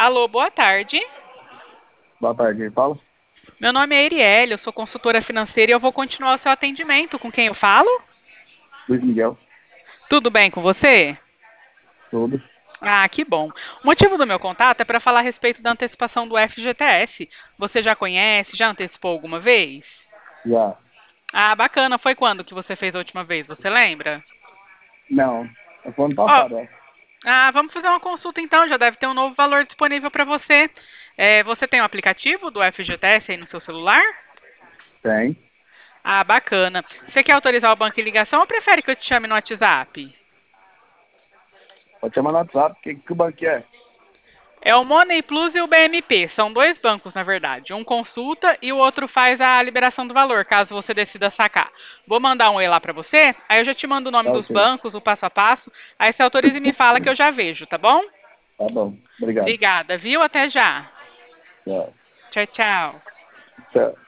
Alô, boa tarde. Boa tarde, Paulo. Meu nome é Erielle, eu sou consultora financeira e eu vou continuar o seu atendimento. Com quem eu falo? Luiz Miguel, Tudo bem com você? tudo. Ah, que bom. O motivo do meu contato é para falar a respeito da antecipação do FGTS. Você já conhece? Já antecipou alguma vez? Já. Ah, bacana. Foi quando que você fez a última vez? Você lembra? Não, foi ano Ó, passado, ó. vamos fazer uma consulta então. Já deve ter um novo valor disponível para você. Você tem o aplicativo do FGTS aí no seu celular? Tem. Ah, bacana. Você quer autorizar o banco em ligação ou prefere que eu te chame no WhatsApp? Pode chamar no WhatsApp. Que o banco é? É o Money Plus e o BMP. São dois bancos, na verdade. Um consulta e o outro faz a liberação do valor, caso você decida sacar. Vou mandar um e lá para você, aí eu já te mando o nome Tá dos ok. bancos, o passo a passo. Aí você autoriza e me fala que eu já vejo, tá bom? Tá bom. Obrigado. Obrigada, viu? Até já. Tchau. Tchau, tchau. Tchau.